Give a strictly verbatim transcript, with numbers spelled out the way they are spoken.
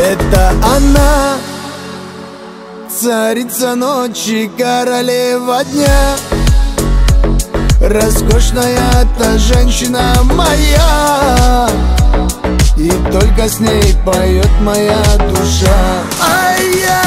Это она, царица ночи, королева дня. Роскошная та женщина моя, и только с ней поет моя душа. Ай-я!